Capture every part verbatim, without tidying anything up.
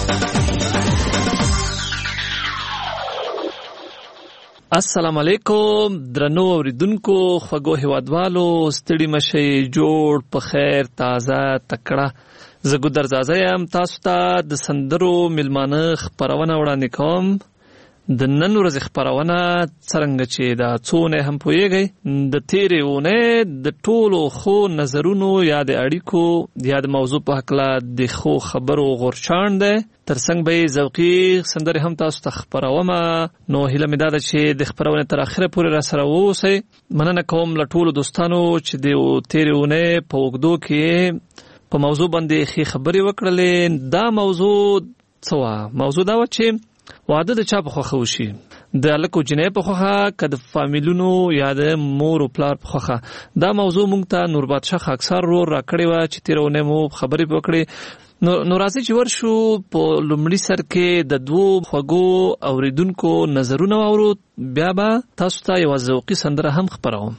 السلام علیکم درنو اوریدونکو خوږو هیوادوالو ستړي مشئ جوړ په خیر تازه تکړه زه ګودر زازه یم تاسو ته د سندرو میلمانه خپرونه وړاندې کوم د نن ورځې خپرونه څرنګه چې دا څونه هم پوهیږئ د تیرې اونۍ د ټولو خو نظرونو یا د اړیکو یا د موضوع په هکله د خو خبرو غورچاڼ دی ترڅنګ به ذوقي سندرې هم تاسو ته خپروم نو هیله مې دا ده چې د خپرونې تر اخره پورې را سره واوسئ مننه کوم له ټولو دوستانو چې د تیرې اونۍ په اوږدو کې په موضوع باندې ښې خبرې وکړلې دا موضوع څه وه موضوع دا وه چې واده د چا په خوښه وشي د هلک او جنۍ په خوښه که د فامیلونو یا د مور او پلار په خوښه دا موضوع موږ ته نور بادشاه خاکسار رور راکړې وه چې تېره اونۍ مو خبرې وکړې نو نو راځي چې ورشو په لومړي سر کې د دوو خوږو اوریدونکو نظرونه واورو بیا به تاسو ته یوه ذوقي سندره هم خپروم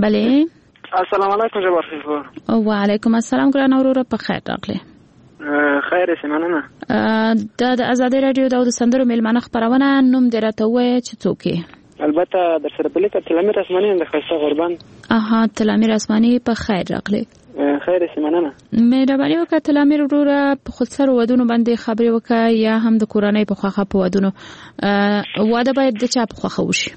بلې السلام علیکم جبار خیفو وعلیکم السلام ګرانه وروره په خیر راغلی خیر یې مننه دا د ازادي راډیو د سندرو میلمانه خپرونه نوم دې راته ووایه چې څوک یې البته در سره بلیکه تلامیر اسماني د ښایسته غوربند اها تلامیر اسماني په خیر راغلی خیر یې مننه مهرباني وکړه تلامیر وروره په خودسرو ودونو باندې خبرې وکړه یا هم د کورنۍ په خوښه په ودونو واده باید د چا په خوښه وشي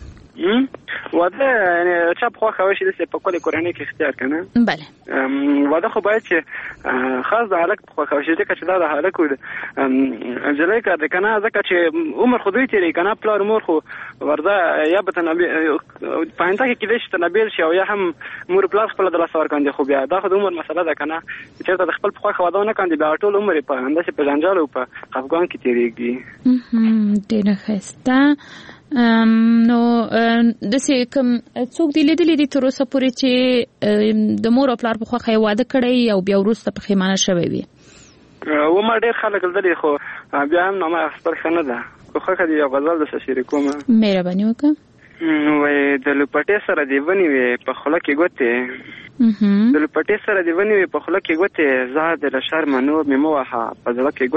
واده یعنی چا په خوښه وشي داسې په کلي کورنۍ کې اختیار که نه بله واده خو باید چې خاص د هلک په خوښه وشي ځکه چې دا د هلک د نجلۍ کار دی که نه ځکه چې عمر خو دوی تېروي که نه پلار مور خو ورده یا به په آینده کې کیدای شي تنبیل شي او یا هم مور پلار خپله د لاسه ورکاندي خو بیا دا خو د عمر مسله ده که نه چېرته د خپل په خوښه واده ونه کاندي بیا ټول عمر یې په همداسې په جنجال او په خفګان کې تېرېږي ډېره ښایسته نو داسې کوم څوک دي لیدلي دي تر اوسه پورې چې د مور او پلار په خوښه یې واده کړی او بیا وروسته پښیمانه شوی وي وما ډېر خلک لیدلي خو بیا هم نامه اخیستل ښه نه ده خو خوښه دي یو غزل درسره شریکوم مهرباني وکړه وایي د لوپټې سره دې ونیوې په خوله کې ګوتې د لوپټې سره دې ونیوې په خوله کې ګوتې زه دې له شرمه نور مې مه وهه په زړه کې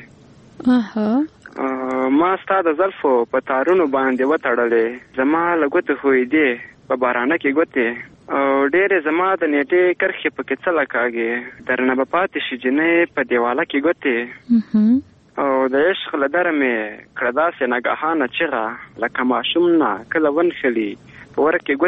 ګوتې ما ستا د زلفو په تارونو باندې وتړلې زما له ګوتې ښویېدې په بارانه کې ګوتې او ډېرې زما د نیټې کرښې پکې څه لکاږې درنه به پاتې شي جنۍ په دیواله کې ګوتې او د عشق له دره مې کړه داسې ناګهانه چغه لکه ماشوم نه کله ونښلي په وره کې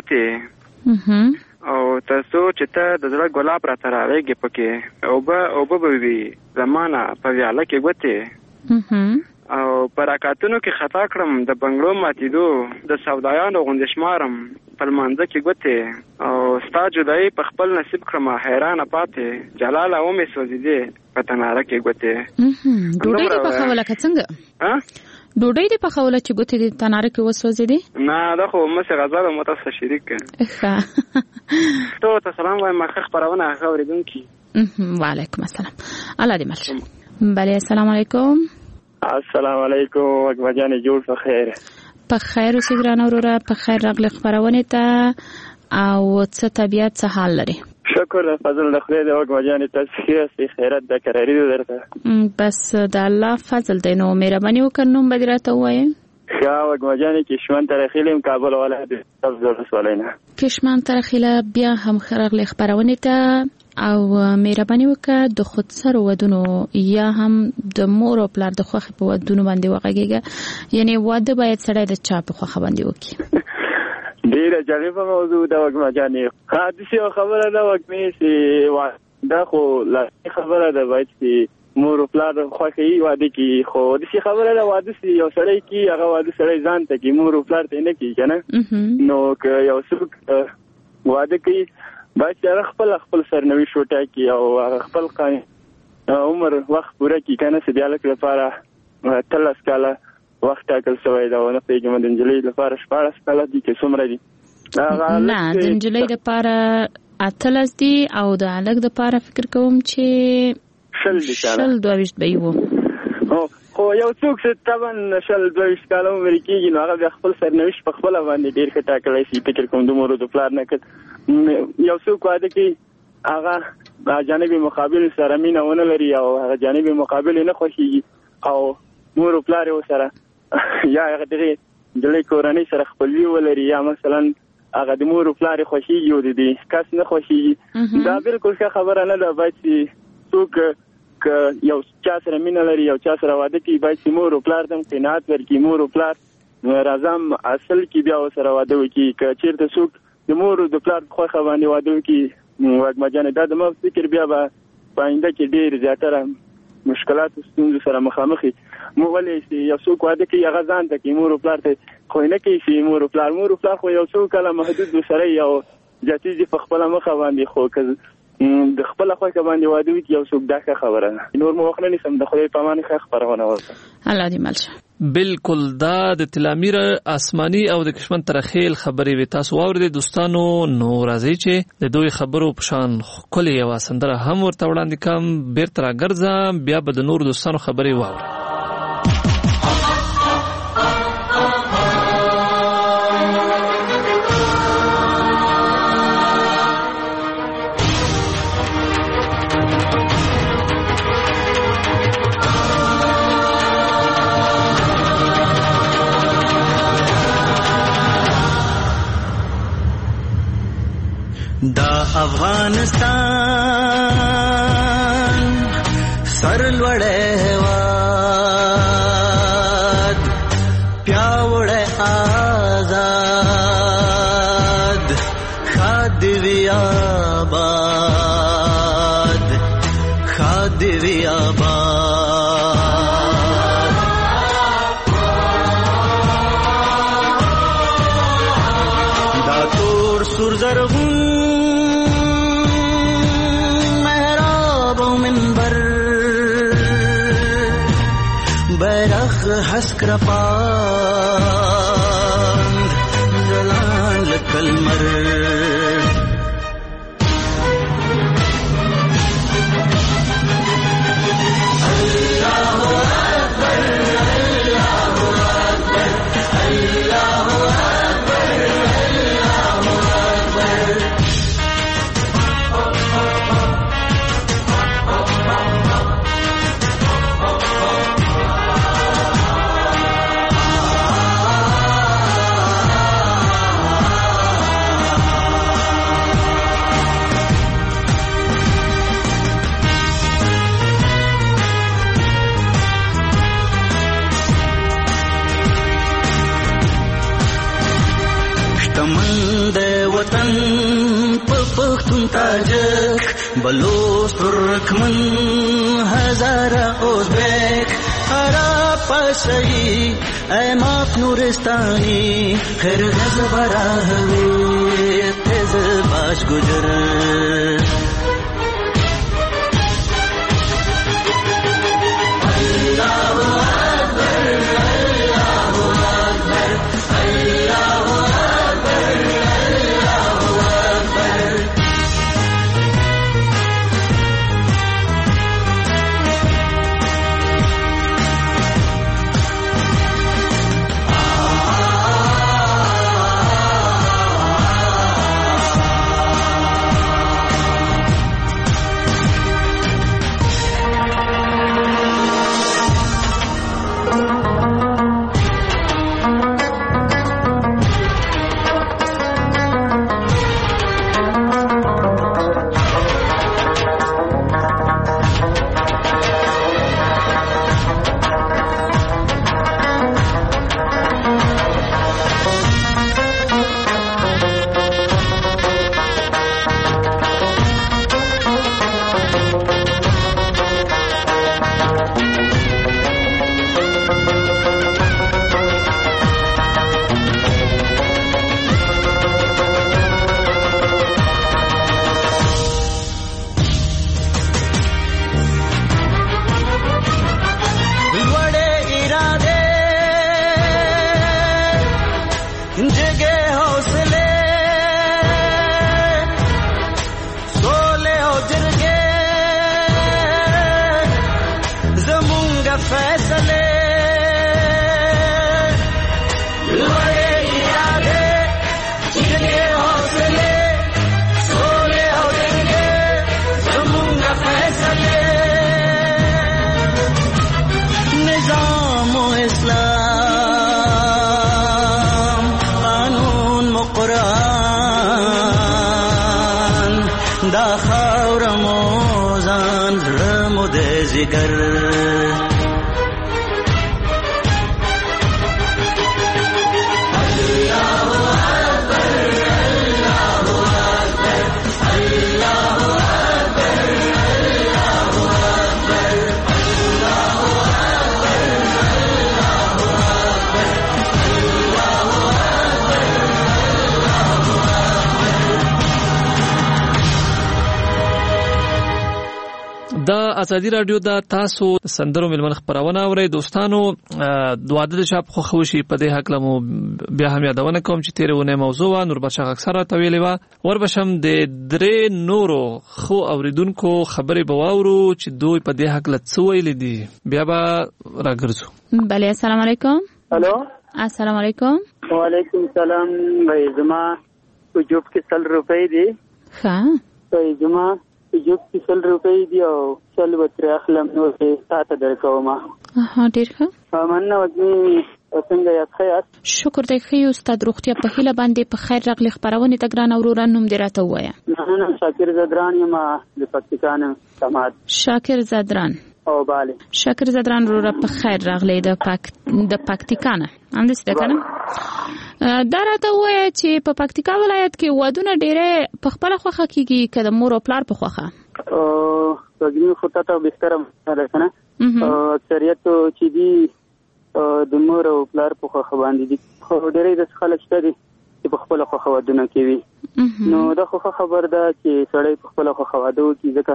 ګوتې او تر څو چې ته د زړه ګلاب راته راغېږې پکې اوبه اوبه به وي زمانه په ویاله کې ګوتې او پر رکعتونو کې خطا کړم د بنګړو ماتېدو د سودایانو غوندې شمارم په لمانځه کې ګوتې او ستا جدایي په خپل نصیب کړم حیرانه پاتې جلاله ومې سوځېدې په تناره کې ګوتې ډوډۍ دې پخوله که څنګه ډوډۍ دې پخوله چې ګوتې دې تناره کې وسوځېدې نه دا خو مسې غزل مو تاسو شریک کړ ښه ته ورته سلام وایم ښه خپرونه ښه اورېدونکي وعلیکم السلام الله دې مل شه بلې السلام علیکم السلام علیکم وګما جانې جوړ په خیر په خیر اوسې ګرانه وروره په خیر راغلې خپرونې ته او څه طبیعت څه حال لري شکر د فضل د خدای د وګما جانې تاسو ښه یاستئ خیرات د کراري درته بس د الله فضل دی نو مهرباني وکړه نوم به دې راته ووایې ښه وګما جانې کشمان ترخیل یم کابل ولایت سبزه ولسوالۍ نه کشمان ترخیله بیا هم ښه راغلې خپرونې ته او مهرباني وکړه د خودسرو ودونو یا هم د مور او پلار د خوښې په ودونو باندې وغږېږه یعنی واده باید سړی د چا په خوښه باندې وکړي ډېره جالبه موضوع ده وګما جانې داسې یوه خبره ده وګمې چې دا خو لازمي خبره ده باید چې مور او پلار خوښه یې واده کړي خو داسې خبره ده واده چې یو سړی کړي هغه واده سړی ځان ته کړي مور او پلار ته یې نه کړي که نه نو که یو څوک واده کوي باید چې هغه خپل خپل سرنوشت وټاکي او هغه خپل عمر وخت پوره کړي که نه چې د هلک لپاره اتلس کاله وخت ټاکل شوی ده او نه پوهېږم د نجلۍ لپاره شپاړس کاله دي که څومره دي نه د نجلۍ لپاره اتلس دي او د هلک لپاره فکر کوم چې شل دي شل دوه ویشت به یې و خو یو څوک چې طبعا شل دوه ویشت کاله عمر کېږي نو هغه بیا خپل سرنوشت په خپله باندې ډېر ښه ټاکلی شي فکر کوم د مور او د پلار نه یو څوک واده کوي هغه جانب مقابل سره مینه ونه لري او هغه جانب مقابل نه خوښېږي او مور او پلار سره یا هغه دغه د لې کورنۍ سره خپلوي ولري یا مثلا هغه د مور او پلار خوشي یو دي کس نه خوشي دا بالکل ښه خبره نه ده. باید چې څوک ک یو چا سره مینه لري یو چا سره واده کوي باید چې مور او پلار دم قناعت ورکړي. مور او پلار راځم اصل کې بیا سره واده وکړي. که چیرته څوک د مور او د پلار خوښه باندې واده وکړي وګما جان دا د مو فکر بیا به پاینده کې ډیر زیاتره مشکلات او ستونزې سره مخامخ مو ولې چې یو څوک واده کوي هغه ځان ته کې مور او پلار ته خو نه کوي چې مور او پلار مور او پلار خو یو څوک کله محدود سره یو ذاتي په خپل مخه باندې خو د خپل خوښه باندې واده وکړي یو څوک دا خبره نه نور مو وخت نه سم د خدای په امان ښه خبرونه ورته الله دې ملشه. بالکل دا د تلامیر آسمانی او د کشمن ترخیل خبرې وي. تاسو واورئ دوستانو نو راځي چې د دوی خبرو په شان خولي یو سندره هم ورته وړاندې کوم بیرته راګرځم بیا به د نور دوستانو خبرې واورئ. دا افغانستان سرلوړی هېواد پیاوړی آزاد ښاد دې وي آباد ښاد دې وي آباد. دا تور سور زرغون حسک رپاند زلان لکلمر اللہ اکبر اللہ اکبر اللہ اکبر اللہ اکبر. تاجک بلوچ ترکمن ہزارہ ازبیک عرب پشائی اے ماف نورستانی خیر غز براہوی تیز باش گجر. گر دا ازادي رادیو دا تاسو سندرو ملمن خبرونه اورئ دوستانو دواده د شپ خو خوشي په دې حق لمو بیا هم یادونه کوم چې تیرونه موضوع و نور بشغ اکثره تویلې و ور بشم د درې نورو خو اوریدونکو خبرې بواورو چې دوی په دې حق لڅویل دي بیا به راګرځو. بله السلام علیکم. الو السلام علیکم. وعلیکم السلام. وای زما وجوب کې سل روپۍ دي. ها وای زما وجوب کې سل روپۍ دي او سل وتر اخلم نو تاسو درکوم. ها ډیر ښه. مننه وګړي څنګه یې خیر. شکر دې خې استاد روغتیا په هیله باندې په خیر راغلی خبرونه تګران اوروران نوم دې راته وایا. نه شاکر زدران یم د پکتیکان سمات. شاکر زدران او bale شاکر زدران رو په خیر راغلی د پاک د پکتیکان هم دې څه کنه. دا راته وایي چې په پکتیکا ولایت کې ودونه ډېره په خپل خوخه کېږي کله مور او پلار په خوخه او وګړي خو ته بهتره ده کنه. اکثریت چې دی د مور او پلار په خوخه باندې دي خو ډېرې د خلک شته دي چې په خپل خوخه ودونه کوي. نو دا خو خبر ده چې سړی په خپل خوخه واده کوي ځکه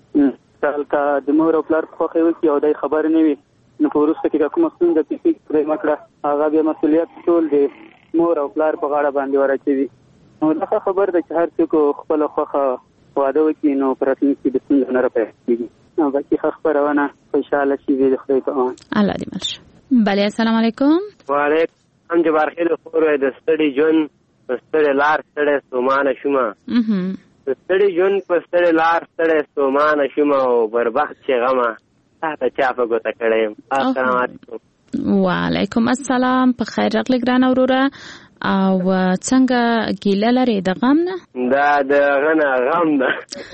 تلکه د مور او پلار په خوخه وي او دای خبر نه وي نو په ورسته کې کوم څه د پیپی پرې مکړه هغه به مسولیت ټول دی مور او پلار په غاړه باندې ورچوي. نو دا خبر ده چې هر څوک خپل خوخه واده وکړي نو پراتین کې د څنګه نه راپېږي. نو باقي خبرونه خوشاله شي د خدای په امان. الله دې مل شي. بله السلام علیکم. وعلیکم جبار خیر خور د ستړي جون په ستړي لار ستړي سومانه شومه. د ستړي جون په ستړي لار ستړي سومانه شومه او بربخت چې غمه تاسو چا په ګوته کړم. السلام علیکم. وعلیکم السلام. په خیر راغلی ګران اوروره او څنګه ګیله لري د غم نه؟ دا د غنه غم ده.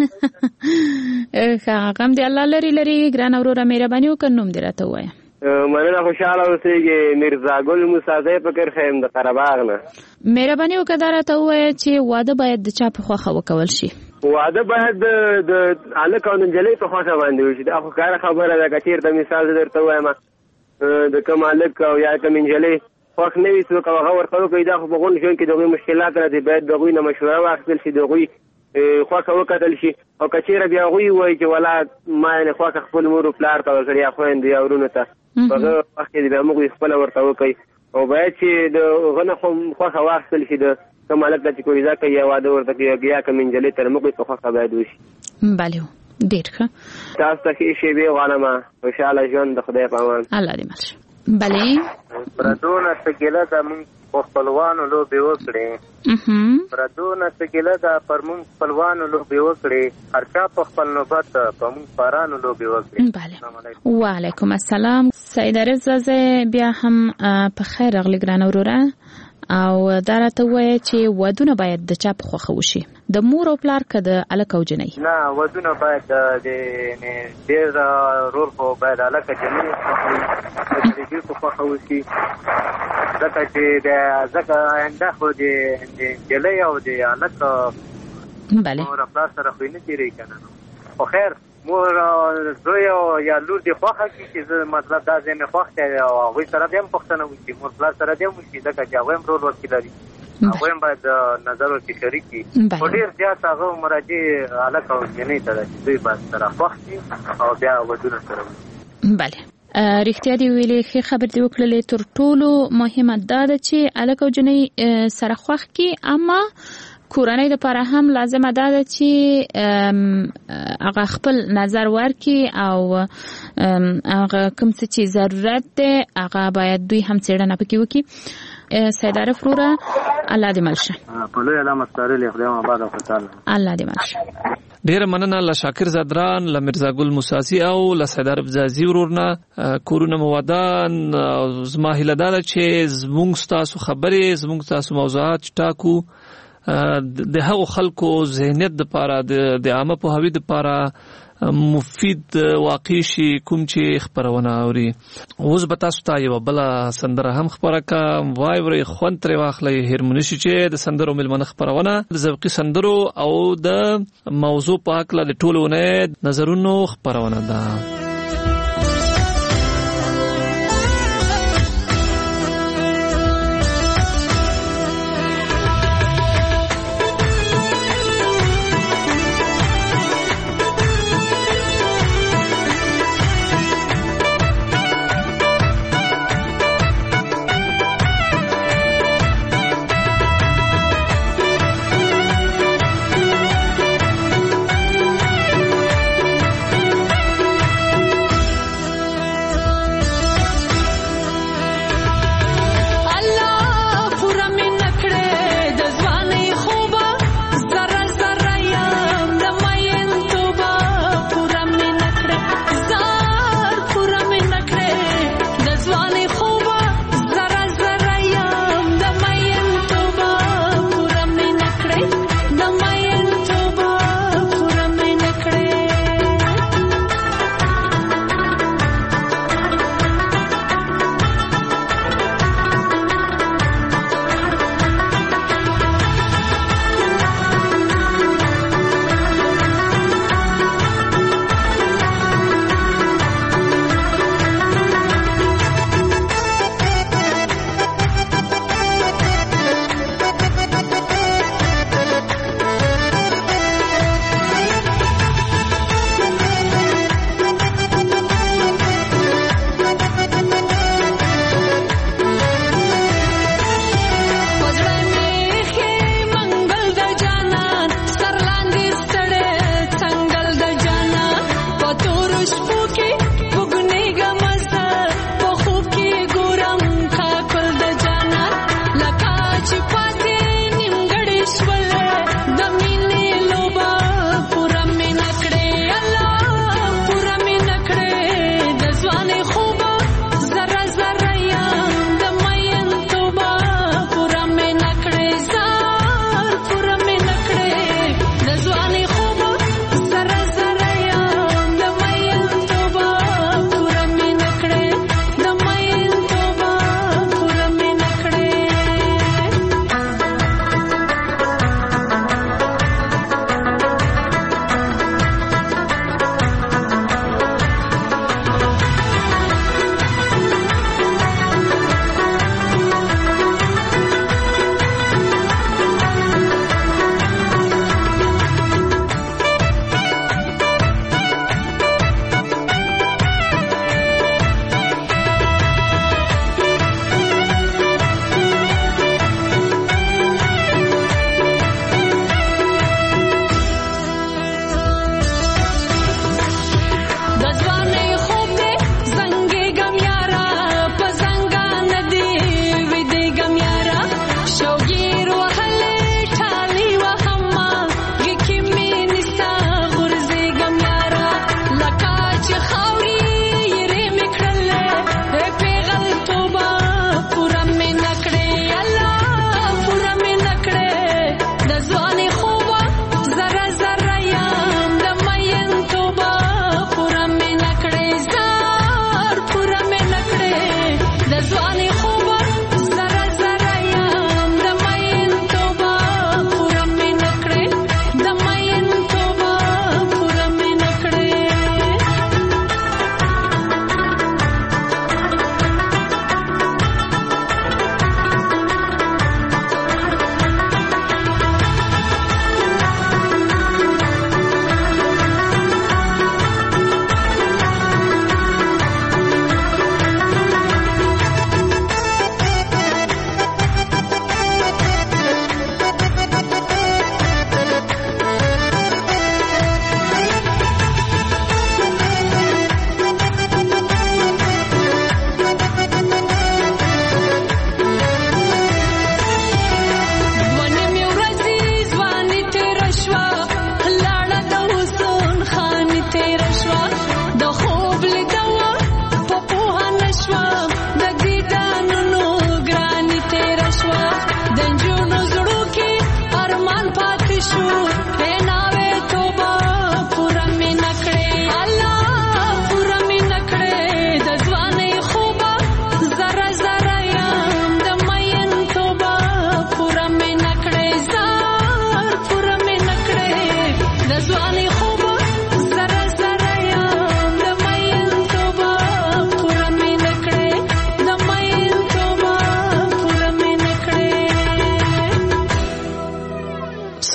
ښه غم دی الله لري لري ګران اوروره مهرباني وکړه نوم دې راته ووایه. مننه خوشاله اوسېږي. میرزا ګل موسازی فکر خیم د قرهباغ نه. مهرباني وکړه دا راته ووایه چې واده باید د چا په خوښه وکول شي؟ واده باید د هلک او نجلۍ په خوښه باندې وشي. دا خو کاره خبره ده که چېرته مثال زه درته ووایم د کوم هلک او یا کوم نجلۍ خوښ نه وي څوک او هغه ورته وکړي دا خو په غونډ ژوند کې د هغوی مشکلات راځي. باید د هغوی نه مشوره واخیستل شي د هغوی خوښه وکتل شي او که چېرې بیا هغوی ووایي چې ولا ما یعنې خوښه خپل مور و پلار ته ورکړي یا خویندو یا ورونو ته په هغه وخت کې بیا موږ خپله ورته وکړي او باید چې د هغه نه خوښه واخیستل شي د کوم هلک ته چې کوریزه کوي یا واده ورته کوي یا کوم نجلۍ ته موږ په خوښه باید وشي. بله ډېر ښه. تاسو ته ښې شېبې غواړمه. خوشحاله ژوند د خدای په امان. الله دې مل شي. بله پردونه څه ګیله ده موږ په خپلوانو لوبې وکړې. پردونه څه ګیله ده پر موږ خپلوانو لوبې وکړې هر چا په خپل نوبت په موږ پارانو لوبې وکړې. بله وعلیکم السلام. سید عارف زازه بیا هم په خیر راغلی ګرانه وروره او دا راته ووایه چې ودونه باید د چا په خوښه وشي د مور او پلار که د هلک او جنۍ؟ نه ودونه باید د ډېر رول خو باید هلک جنۍ د دوی په خوښه وشي ځکه چې ځکه آینده خو د نجلۍ او د هلک مور او پلار سره خو یې نه تېرېږي که نه. خو خیر مور زوی یا لور دې خوښه کړي چې زه مطلب دا ځای مې خوښ دی او هغوی سره دې هم پوښتنه وشي مور پلار سره دې هم وشي ځکه چې هغوی هم رول ورکې لري هغوی هم باید نظر ورکې شریک کړي. خو ډېر زیات هغه مراجع هلک او نجلۍ ته ده چې دوی باید سره خوښ شي او بیا ودونه سره وشي. بله رښتیا دې ویلې ښې خبر دې وکړلې. تر ټولو مهمه دا ده چې هلک او جنۍ سره خوښ کړي اما کورنۍ لپاره هم لازمه ده چې هغه خپل نظر ورکړي او هغه کوم څه چې ضرورت دی هغه باید دوی هم څېړنه پکې وکړي. سید عارف وروره الله دې مل شه. په لویه لمه سپارلې خدای مو آباد او خوشحاله. الله دې مل شه. ډیره مننه له شاکر زدران له میرزا ګل موساسي او له سید عارف زازي ورورنه کورونه مو ودان. زما هیله ده چې زموږ ستاسو خبرې زموږ ستاسو موضوعات ټاکو د هغو خلکو ذهنیت د پاره د عامه پوهاوي د پاره مفید واقع شي کوم چې خبرونه اوري. اوس به تاسو ته یو بل سندره هم خبره کوم، وای ورې خوند ترې واخلئ. هرمونی شي چې د سندرو ملمنه خبرونه د ذوقي سندرو او د موضوع په اړه د ټولو نه نظرونو خبرونه ده.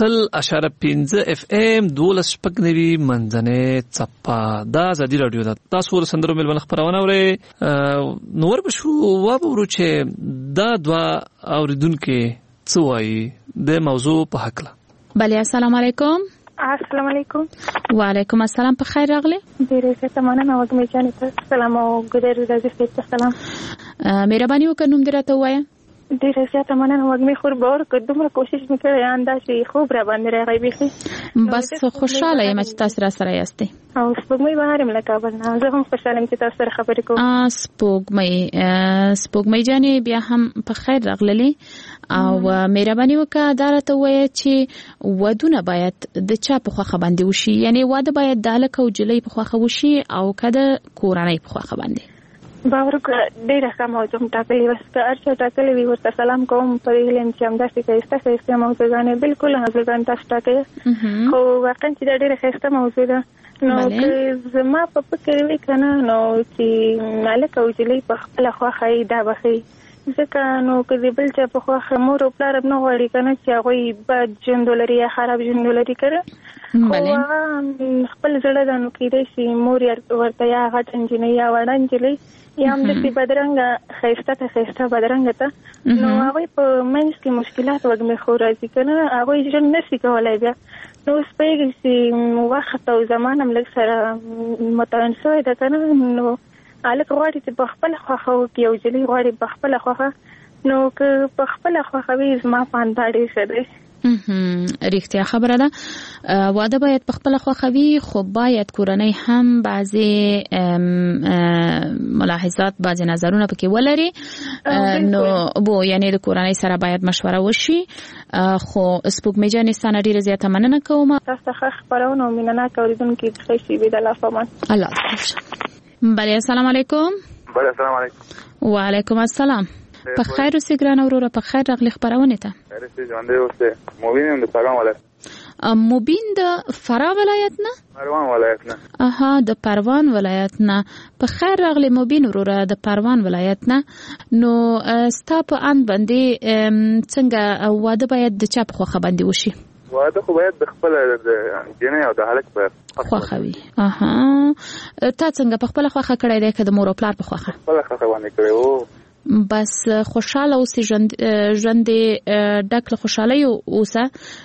سل اشاره پنځه اف ام دولس شپږ نوي منځنۍ چپا دا ازادي رادیو ده. تاسو ور سندرو ملمن خبرونه اورئ. نور بشو وابورو چې دا دوا اوریدونکو څه وایي د موضوع په حق له. بله السلام علیکم. السلام علیکم. وعلیکم السلام. په خیر راغلی. ډیره ښه مننه. وګمې جانې ته سلام او ګډه راځي ته سلام. مهرباني وکړه نوم دې راته ووایه. ډیره زیاته مننه. وګمې خور باور کړ دومره کوشش مې کړی انداسې خوب را باندې راغی بیخي. بس خوشاله یم چې تاسو را سره یاستئ. او سپوږمۍ بهر یم له کابل نه. زه هم خوشاله یم چې تاسو سره خبرې کوم. سپوږمۍ سپوږمۍ جانې بیا هم په خیر راغللې او مهرباني وکړه دا راته ووایه چې ودونه باید د چا په خوښه باندې وشي، یعنی واده باید د هلک او نجلۍ په خوښه وشي او که د کورنۍ په خوښه باندې؟ باور وکړه ډېره ښه موضوع م ټاکلې وه. که هر چا ټاکلې وي ورته سلام کوم. په دې هیله یم چې همداسې ښایسته ښایسته موضوعګانې بالکل موضوعګانې تاسو ټاکئ، خو واقعا چې دا ډېره ښایسته موضوع ده. نو که زما په فکر وي که نه نو چې هلک او نجلۍ په خپله خوښه یې دا به ښه ځکه نو که د بل چا په خوښه مور او پلار هم نه غواړي که نه چې هغوی بد ژوند ولري یا خراب ژوند ولري که نه، خو هغه خپل زړه ده نو کېدای شي مور ورته یا غټه نجلۍ یا وړه نجلۍ یا هم داسې بدرنګه ښایسته ته ښایسته بدرنګه ته، نو هغوی په منځ کې مشکلات وږمې خو راځي که نه، هغوی ژوند نشي کولی بیا. نو اوس پوهېږي چې وخت او زمان هم لږ سره متعین شوی ده که نه، نو هلک غواړي چې په خپله خوښه وکړي او نجلۍ غواړي په خپله خوښه، نو که په خپله خوښه وي زما په اند دا ډېر ښه دی. رښتیا خبره ده. واده باید په خپله خوښه وي، خو باید کورنۍ هم بعضې ملاحظات بعضې نظرونه پکې ولري، نو بو یعنی د کورنۍ سره باید مشوره وشي. خو سپوږمۍ جانې ستا نه ډېره زیاته مننه کوم. تاسو ته ښه خپرونه او مینهناکه اورېدونکي ښه شېبې د الله په امان. الله بله السلام علیکم. بله السلام علیکم. وعلیکم السلام. په خیر اوسې ګرانه وروره. په خیر راغلې خپرونې ته. خیر اوسې ژوندی اوسې. مبین یم د پروان ولایت. مبین د فراه ولایت نه؟ پروان ولایت نه. اها د پروان ولایت نه. په خیر راغلې مبین وروره د پروان ولایت نه. نو ستا په اند باندې څنګه واده باید د چا په خوښه باندې وشي؟ واده خو باید د خپله د نجلۍ او د هلک په خوښه وي. اها تا څنګه په خپله خوښه کړی دی که د مور او پلار په خوښه؟ خپله خوښه باندې کړی و. بس خوشحاله اوسې، ژوند دې ډک له خوشحالۍ اوسه.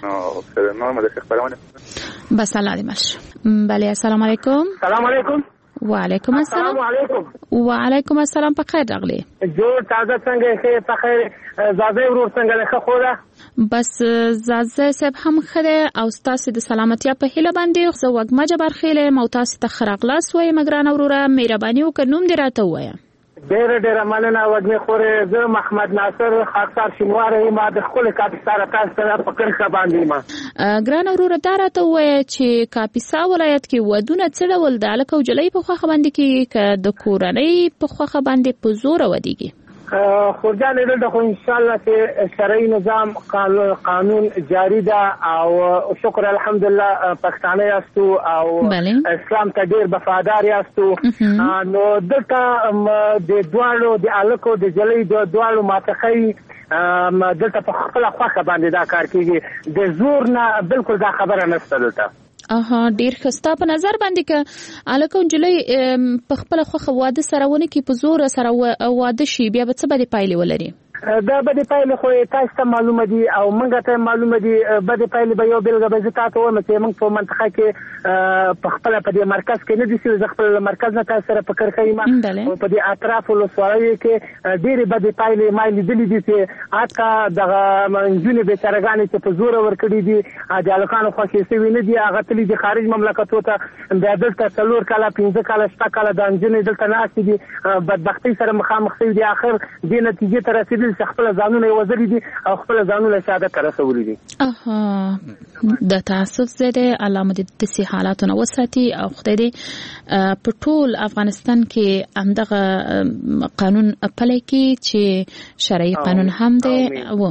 بس الله دې مل شه. بله السلام علیکم. سلام علیکم. وعلیکم السلام. وعلیکم السلام. په خیر راغلی. جوړ تازه څنګه ښه په خیر. زازی ورور څنګه ده ښه خو ده؟ بس زازی صاحب هم ښه دی او ستاسې د سلامتیا په هیله باندې زه وږمه جبار خیل یم او تاسې ته ښه راغلاست وایم ګرانه وروره. مهرباني وکړه نوم دې راته ووایه. ډېره ډېره مننه وږمې خورې. زه محمد ناصر خاکسار شینواره یم د ښکلې کاپیسا تاسو سره په کرښه باندې یم. ګرانه وروره دا راته ووایه چې کاپیسا ولایت کې ودونه څه ډول د هلک او نجلۍ په خوښه باندې کېږي که د کورنۍ په خوښه باندې په زوره ودېږي؟ خورجانې دلته خو انشاءالله چې شرعي نظام قانون جاری ده او شکر الحمدلله پښتانه یاستو او اسلام ته ډېر وفادار یاستو، نو دلته د دواړو د هلک او د نجلۍ د دواړو ماتخۍ دلته په خپله خوښه باندې دا کار کېږي، د زور نه بالکل دا خبره نشته دلته. اها ډیر ښه. ستا په نظر باندې که هلک او نجلۍ په خپله خوښه واده سره ونه کړي، په زوره سره واده شي، بیا به څه بدې پایلې ولري؟ دا بدې پایلې خو تاسو ته معلومه دي او موږ ته معلومه دي. بدې پایلې به یو بېلګه به زه تا ته وایم چې موږ په منطقه کې په خپله په دې مرکز کې نه دي شوي. زه خپل مرکز نه تاسو سره په کرښه یم او په دې اطرافو ولسوالیو کې ډېرې بدې پایلې ما لیدلې دي چې حتی دغه نجونې بېچارهګانې چې په زوره ورکړي دي د هلکانو خوښې شوي نه دي، هغه تللي دي خارج مملکتو ته، بیا دلته څلور کاله پنځه کاله شپږ کاله دا نجونې دلته ناستې دي، بدبختۍ سره مخامخ شوي دي، اخر دې نتیجې ته رسېدلي چې خپل ځانونه یې وزري دي او خپل ځانونه شهادت ته رسولي دي. اها د تعصب زده الله مو د داسې حالاتو نه وساتي او خدای دې په ټول افغانستان کې همدغه قانون پلی کړي چې شرعي قانون هم دی.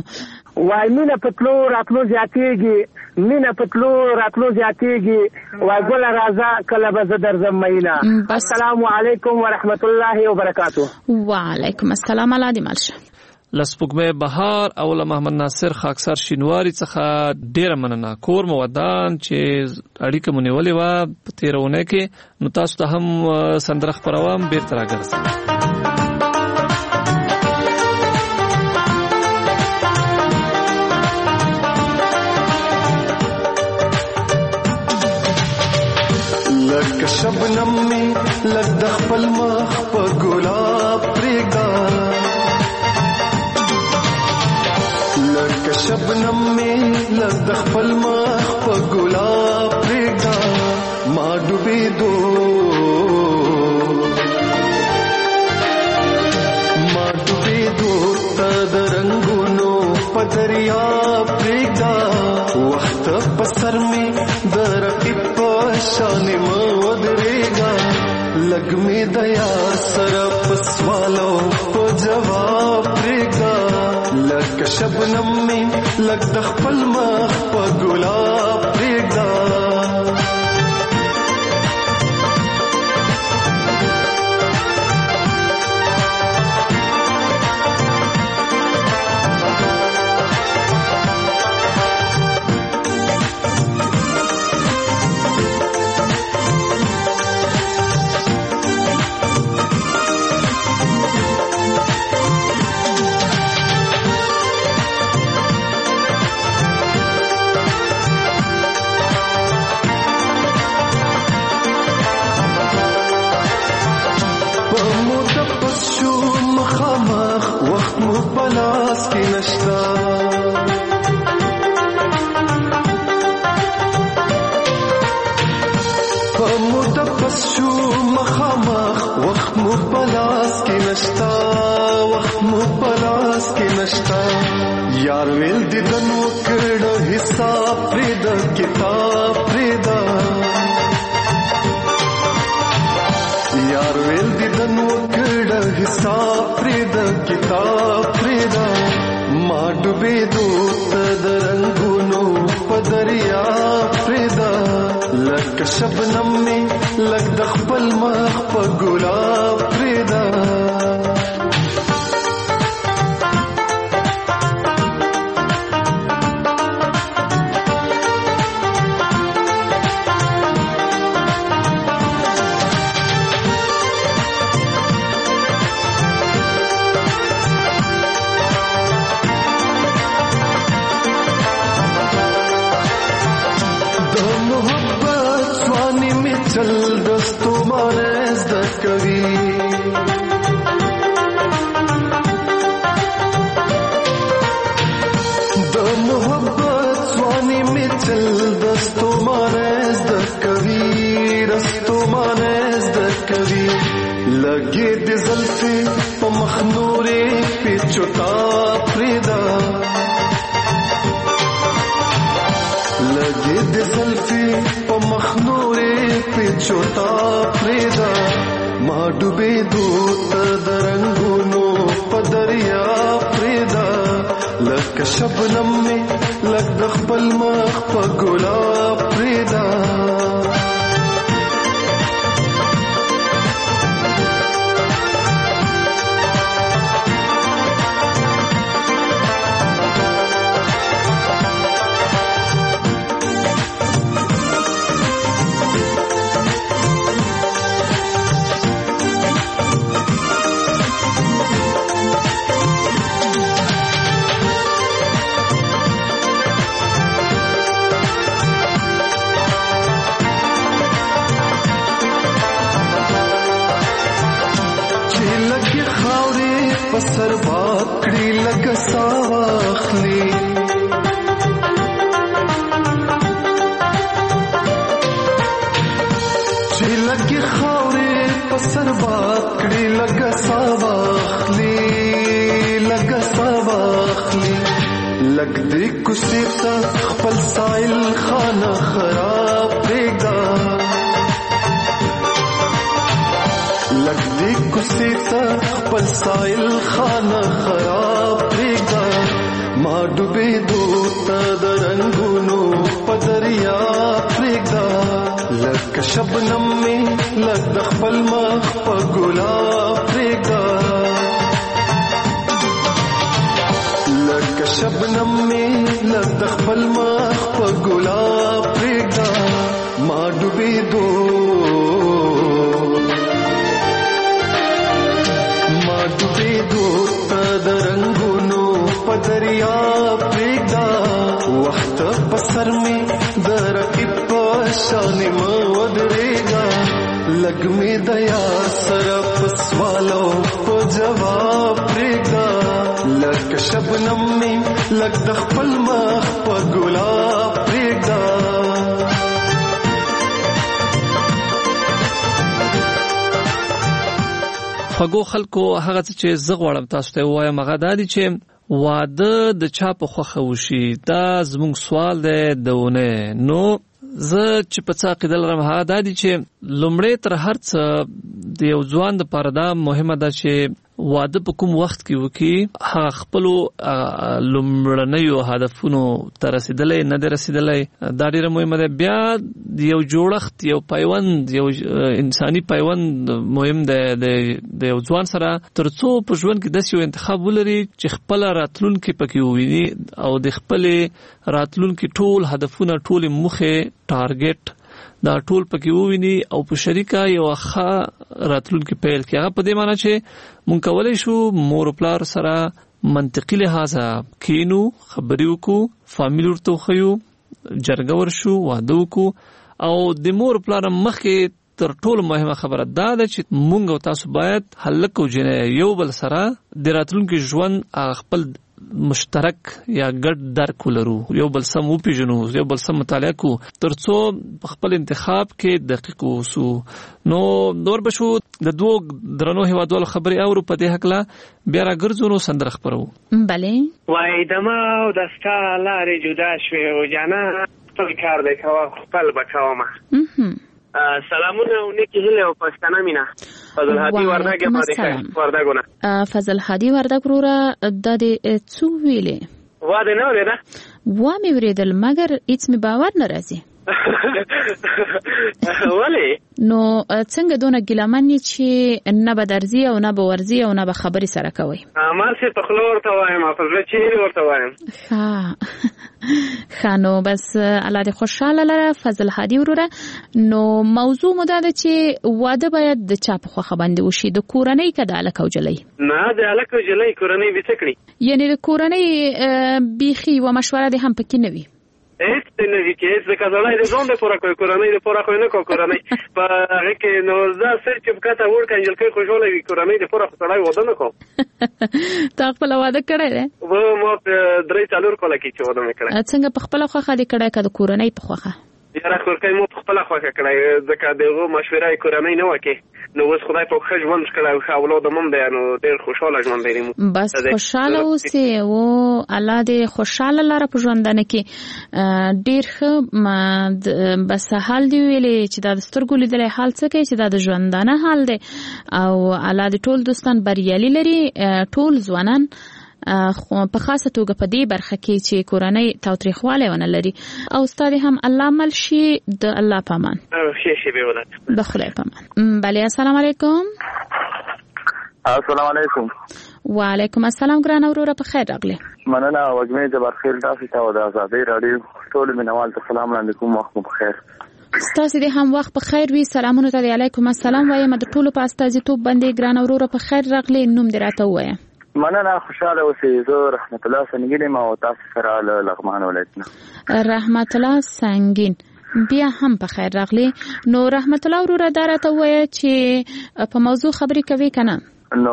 وای مینه په تلو راتلو زیاتېږي، مینه په تلو راتلو زیاتېږي، وای ګله راځه کله به زه درځم میینه. السلام علیکم ورحمت الله وبرکاتو. وعلیکم السلام. الله دې مل شه. لسپوږمۍ بهار او له محمد ناصر خاکسار شینواری څخه ډیره مننه. کور مو ودان چې اړیکه مو نیولې وه په تېرونه کې، نو تاسو ته هم سندره خپروم، بیرته راګرځم. لکه شبنم می لک د خپل مخ په ګلاب پرېږده، لکه شبنم می لک د خپل مخ په ګلاب پرېږده، ما ډوبېدو ما ډوبېدو ته د رنګونو په دریاب پرېږده، وخت په سر می د رقیب په شان مه ودرېږه، لږ مې د یار سره په سوالو په جواب پرېږده، لکه شبنم مې لږ د خپل مخ په ګلاب پرېږده. یار ویل دیدن وکړ حساب پرېد کتاب پرېدا، یار ویل دیدن وکړ حساب پرېد کتاب پرېدا، ما ډوبېدو ته د رنګونو په دریاب پرېدا، لکه شبنم مې لږ د خپل مخ په ګلاب پرېدا. چل دستو مانز د کوي د محبت سوانی می چل دستو مانز د کوي رستو مانز د کوي، لګي د زلفي په مخنورې په چوتا پرېدا، لګي د زلفي په مخنورې په چوتا پرېدا، ما ډوبېدو ته د رنګونو په دریاب پرېدا، لکه شبنم مې لږ د خپل مخ په ګلاب پرېدا. سر باکړی لکه ساواخلی، چې لکه خاورې په سر باکړی لکه ساواخلی، لکه ساواخلی، لګ دې کوڅې ته خپل سایل خانه خراب پرېږده، لګ دې کوڅې ته خپل سایل خانه خراب پرېږده، ما ډوبېدو ته د رنګونو په دریاب پرېږده، لکه شبنم مې لږ د خپل مخ په ګلاب پرېږده. شبنم می لږ د خپل مخ په ګلاب پرېږده ما ډوبېدو ما ډوبېدو ته د رنګونو په دریاب پرېږده وخت په سر مې د رقیب په شانې مه ودرېږه لږ مې د یار سره په سوالو په جواب پرېږده لکه شبنم مې لږ د خپل مخ په ګلاب پرېږده خوږو خلکو هغه چې زه غواړم تاسو ته ووایم هغه دا دي چې واده د چا په خوښه وشي دا زموږ سوال دی د اونۍ نو زه چې په څه عقیده لرم هغه دا دي چې لومړی تر هر څه د یو ځوان دپاره دا مهمه ده چې واده په کوم وخت کې وکړي هغه خپلو لومړنیو هدفونو ته رسېدلی نه دی رسېدلی دا ډېره مهمه ده بیا یو جوړښت یو پیوند یو انساني پیوند مهم دی د یو ځوان سره تر څو په ژوند کې داسې یو انتخاب ولري چې خپله راتلونکې پکې وویني او د خپلې راتلونکې ټول هدفونه ټولې موخې ټارګټ دا ټول پکې وویني او په شریکه یو ښه راتلونکي پیل کړي هغه په دې معنی چې مونږ کولی شو مور او پلار سره منطقي لحاظه کینو خبرې وکړو فامیل ورته وښیو جرګه ورشو واده وکړو او د مور او پلار مخکې تر ټولو مهمه خبره دا ده چې مونږ او تاسو باید هلک او جنۍ یو بل سره د راتلونکي ژوند خپل مشترک یا ګډ درک ولرو یو بل سم وپیژنو یو بل سم مطالعه کو ترڅو خپل انتخاب کې دقیق اوسو نو نور بشو د دوه درنو هیوادوالو خبرې اورو په دې حق لا بیا راګرځو نو سندره خبرو بله وای دما او د ستا لارې جدا شوې او جانا ټول کار دی کوه خپل بچاو ما سلامونه او نیکی هیله او پښتنه مینا فضل هادي وردګ باندې وردګونه فضل هادي وردګ وروره د دې څو ویلې واده نه ورېده وا مې ورېدل مګر هیڅ مې باور نه راځي ولی نو څنګه دونه ګیلمن چې نه به درځي او نه به ورځي او نه به خبرې سره کوي ما سي په خلو ورته وایم په زړه چې ورته وایم ها خانو بس الله دې خوشاله لره فضل هادي وروره نو موضوع مو دا ده چې واده باید د چا په خوښه باندې وشي د کورنۍ که د هلک او جلۍ نه د هلک او جلۍ کورنۍ به څه کړي یعنې د کورنۍ بیخي یوه مشوره دې هم پکې نه وي هیڅ نه وي چې هیڅ د کزړی د ځان دپاره کوي کورنۍ دپاره خو نه کو کورنۍ په هغې کې نو دا صرف چې پکته وړ که انجلکۍ خوشحاله وي کورنۍ دپاره خو سړی واده نه کوم تا خپله واده کړی دی ما په درې څلور کاله کې چې واده مې کړی څنګه په خپله خوښه دې کړی که د کورنۍ په خوښه یاره کورکۍ مو په خپله خوښه کړی ځکه د هغو مشوره یې کورنۍ نه وکړې نو اوس خدای په ښه ژوند کړی او ښه اولاد هم دی نو ډېر خوشحاله ژوند دی بس خوشحاله اوسې او الله دې خوشحاله لره په ژوندانه کې ډېر ښه بس حال دې ویلې چې دا د سترګو لیدلی حال څه کوي چې دا د ژوندانه حال دی او الله دې ټول دوستان بریالي لري ټول ځوانان خو په خاصه توګه په دې برخه کې چې کورنۍ تاوتریخوالی ونه لري او ستاسو هم الله مل شي د الله پامان ښه شي به ولات د خدای پامان بله السلام علیکم السلام علیکم وعلیکم السلام ګران وروره په خیر راغلی مننه وږمې جبار خیر تاسو ته او د آزادۍ راډیو ټول مینوال ته سلام وړاندې کوم وخت مو بخیر ستاسو دې هم وخت په خیر وي سلامونه ته علیکم السلام وایم د ټولو په استازیتوب باندې ګران وروره په خیر راغلی نوم دې راته ووایه مننه خوشاله اوسئ زه رحمت الله سنگین یم او تاسو سره له لغمان ولایت نه رحمت الله سنگین بیا هم په خیر راغلی نو رحمت الله وروره دا راته ووایه چې په موضوع خبرې کوي که نه نو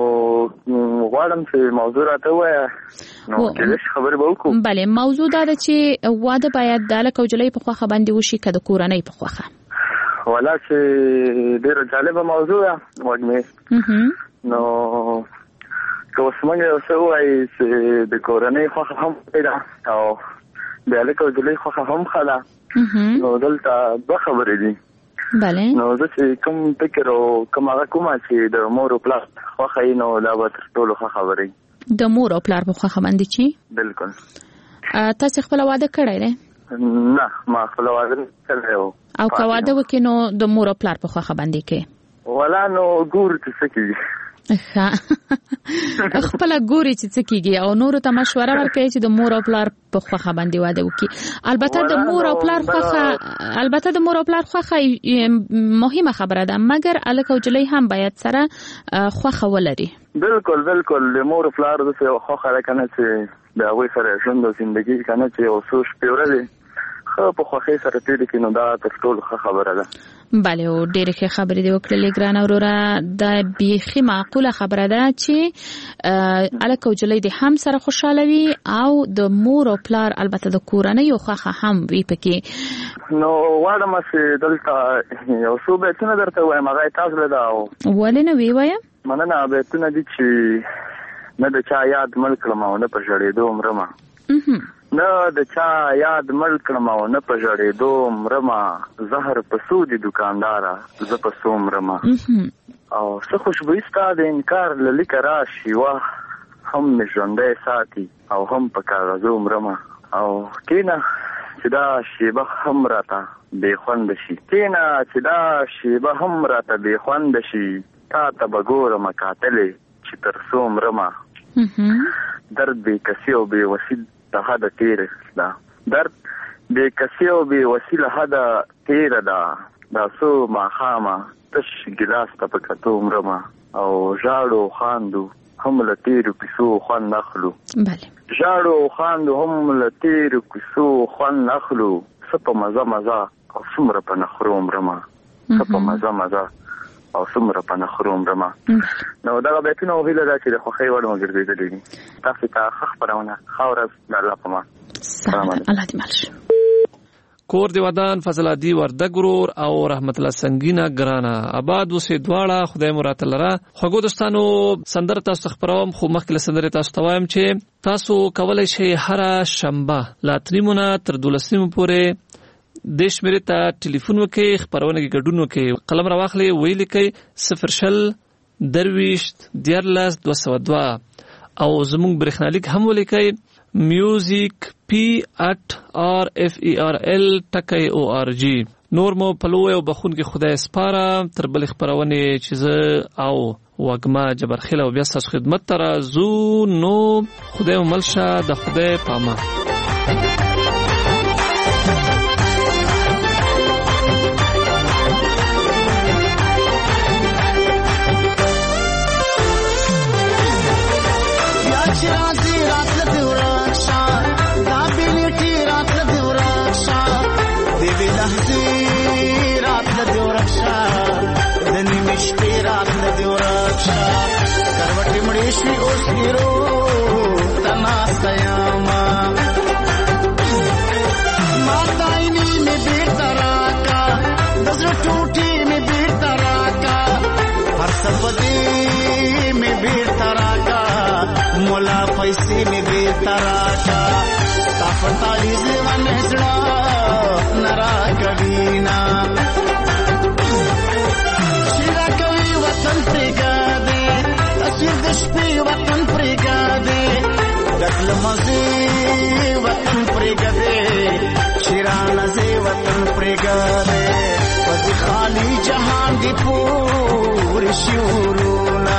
غواړم چې موضوع راته ووایه نو کېدای شي خبرې به وکړو بلې موضوع دا ده چې واده باید د هلک او جلۍ په خوښه باندې وشي که د کورنۍ په خوښه والا چې ډېره جالبه موضوع ده وږمې نو که اوس موږ یو څه ووایي چې د کورنۍ خوښه هم ده او د هلک او جلۍ خوښه هم ښه ده نو دلته دوه خبرې دي بله نو زه چې کوم فکر او کوم هغه کومه چې د مور او پلار خوښه وي نو دا به تر ټولو ښه خبرې د مور او پلار په خوښه باندې چې بلکل تاسې خپله واده کړی دی نه ما خپله واده نه کړی و او که واده وکړې نو د مور او پلار په خوښه باندې کې ولا نو ګورو چې څه کېږي خپل ګوري چې څه کیږي او نور ته مشوره ورکړي چې د مور او پلار په خوخه باندې واده وکړي. البته د مور او پلار خوخه البته د مور او پلار خوخه مهمه خبره ده، مګر الک او جلۍ هم باید سره خوخه ولري. بالکل بالکل د مور او پلار د خوخه راکنه چې د هغه سره ژوند او ژوندۍ کنه چې اوسوش پیورلې خو په خوخه سره تیر کې نو دا تر ټولو خبره ده. بله او ډېر ښه خبرې دی وکړلې ګران اوروره. د بیخي معقوله خبره ده چې الک او جلۍ د هم سره خوشاله وي او د مور او پلار البته د کورنۍ او خوخه هم وي پکې. نو واړه چې دلته یو څو بیتونه درته وایم هغه تاسو له دا ولې نه وی وایم مننه بیتونه دي چې نه د چا یاد مړ کړم او نه په ژړېدو مرمه نه د چا یاد مړ کړم او نه په ژړېدو مرمه زهر په سودي دکانداره زه په سو مرمه او څه خوشبويي ستا د انکار له لیکه راشي وه هم مې ژوندی ساتي او هم په کاغذو مرمه او کینه چې دا شیبه هم راته بې خونده شي کینه چې دا شیبه هم راته بې خونده شي تا ته به ګورمه کاتلې چې تر څو مرمه درد بې کسي او بې وسي د حده تیره ده درد بې کسي او بې وسي له حده تیره ده دا څو ماښامه تش ګیلاس ته په کتو مرمه او ژاړو خاندو هم له تیرو کیسو خوند اخلو ژاړو خاندو هم له تیرو کیسو خوند اخلو څه په مزه مزه او څومره په نخرو مرمه څه په مزه مزه او څومره په نخرو مرمه. نو دغه بیتونه هیله ده چې د خوښۍ وړ مو ګرځېدلي دي. تاسو ته ښه خپرونه ښه ورځ د الله په امان. الله دې مل شي. کور دی ودان فضل عادی وردګ ورور او رحمت الله سنگینا ګرانا آباد وسې دواړه خدای مراد لره. خوګو دوستانو سندر تاسو خبروم خو مخکې سندر تاسو توایم چې تاسو کولای شئ هر شنبه لا تریمونه تر دولسمه پورې دیش میرے ته ټلیفون وکي خبرونه کې ګډون وکي قلم راواخلي ویل کې صفر شل درويشت دیارلس دو سو دو او زموږ برېښنالیک هم ولیکي میوزیک پی ات آر اف ای آر ال ټکی او ار جی. نور مو پلوې او بخون کې خدای سپاره تر بل خبرونه چې او وګما جبرخیل او بیا ستاسو خدمت تر زو نو خدای ملشه د خدای پامه. کروټې مړې شوې اوس ګیرو تناسته یاما ما دایني مې بیرته راکا د زړه ټوټې مې بیرته راکا هر څه په دې مې بیرته راکا مولا پیسې مې بیرته راکا تا په تالیز باندې زړه نه راکوینا وطن پرګاده دکل مزي وطن پرګاده شیرانه زي وطن پرګاده پدې خالي جهان دی پور شورونا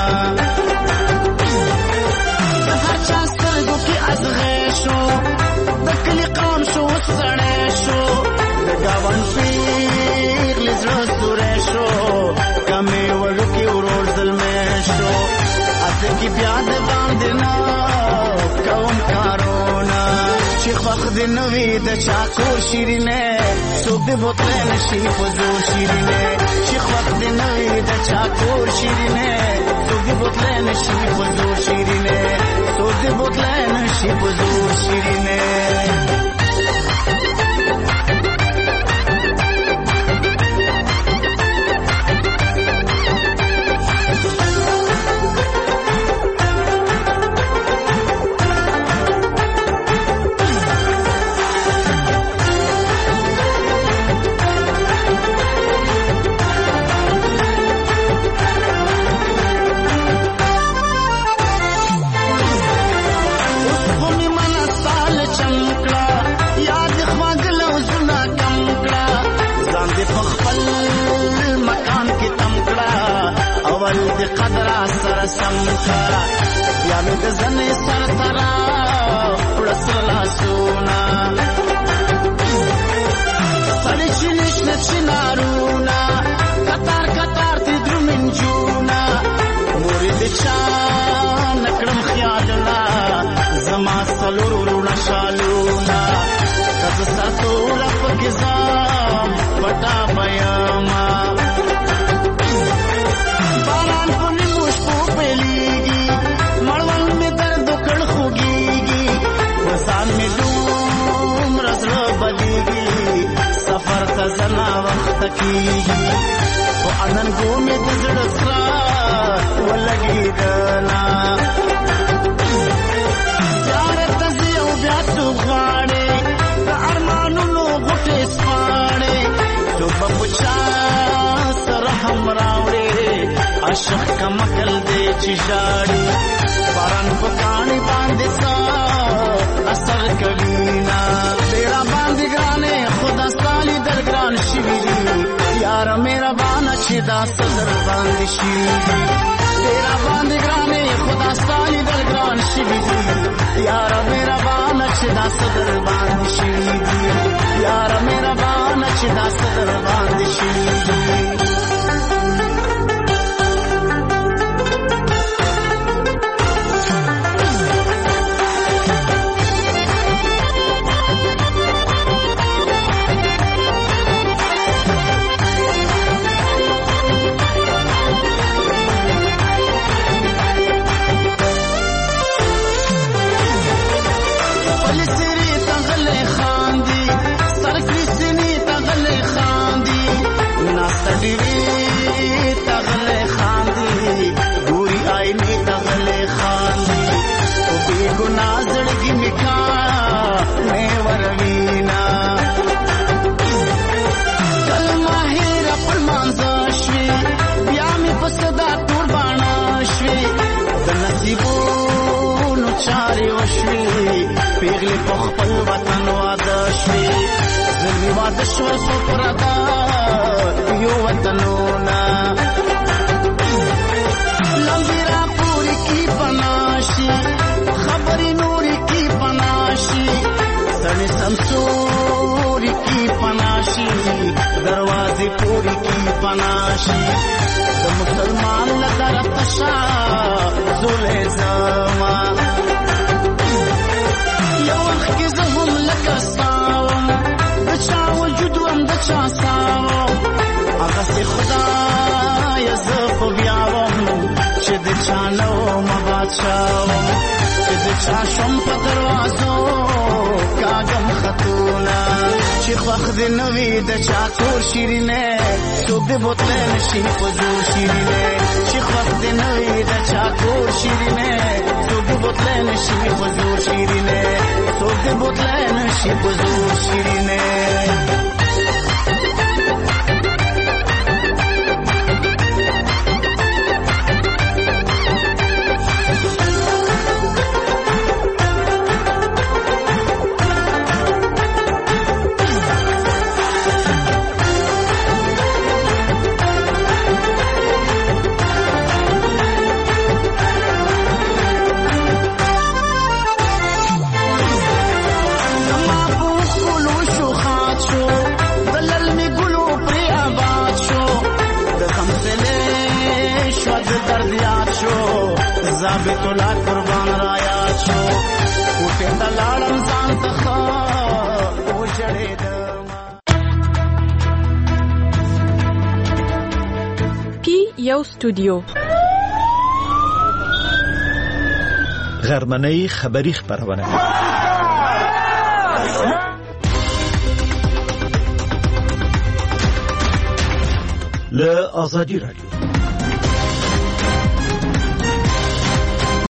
هر چا سترګو کې ازغه شو دکل قوم شو سړې شو د گاون پیر لزړه سورې شو کمه ورکی ورور ظلمه شو کی پیاد باندې نا کوم کارونا چې وخت نوې د چاکور شیرینه څوک دې بوتل نشي فزور شیرینه چې وخت نوې د چاکور شیرینه څوک دې بوتل نشي فزور شیرینه څوک دې بوتل نشي فزور شیرینه. سم کا یا مې د زنې سر ترا پړسر لاسونه سړی چې نشنه چنارونه کتار کتار تی درومنجونه مورې د چا نکړم خیالونه زما څلور وروڼه شالونه که زه سرتوره پکې ځم پټا به یمه باران په نیمو شپو پیلیږي مړوند مې درد وکړ خوږیږي په ځان مې دومره زړه بدېږي سفر ته زه ناوخته کېږي خو اننګو مې د زړه سره ولګېدله زیارت ته ځې او بیا څوک غواړې د ارمانونو غوټې سپاړې څوک به په چا سره هم راوړې عاشق کمکل دی چې ژاړي باران په کاڼي باندې سا اثر کوي نه تیرا باندې ګرانې خدا ستالي در ګران شوي دي یاره مهربانه چې دا صدر باندې شوي دي تیرا باندې ګرانې خدا ستالي در ګران شوي دي یاره مهربانه چې دا صدر باندې شوي دي یاره مهربانه چې دا صدر باندې شوي دي پیغلی په خپل وطن واده شوې زلمی واده شوه څو پرته یو وطنونه لمبې را پورې کی پناه شي خبرې نورې کی پناه شي سړې سمسورې کی پناه شي دروازې پورې کی پناه شي د مسلمان له طرفه شا زولې زما یو وخت کې زه هم لکه ستا وم د چا وجود وم د چا سا وم هغسې خدایه زه خو بیا وم چې د چا نه ومه بادشاه وم چې د چا شوم په دروازو کاږم خطونه چې خوښ دې نه وي د چا کور شیرینې څوک دې بوتلی نه شي په زور شیرینې چې خوښ دې نه وي د چا کور شیرینې څوک دې بوتلی نه شي په زور شیرینې څوک دې بوتلی نه شي په زور شیرینې ثابت لا قربان را یاد شو کوټه ته لاړم ځان ته خو وژړېدم. پی یو سټوډیو غرمنۍ خبری خبرونه له آزادی رادیو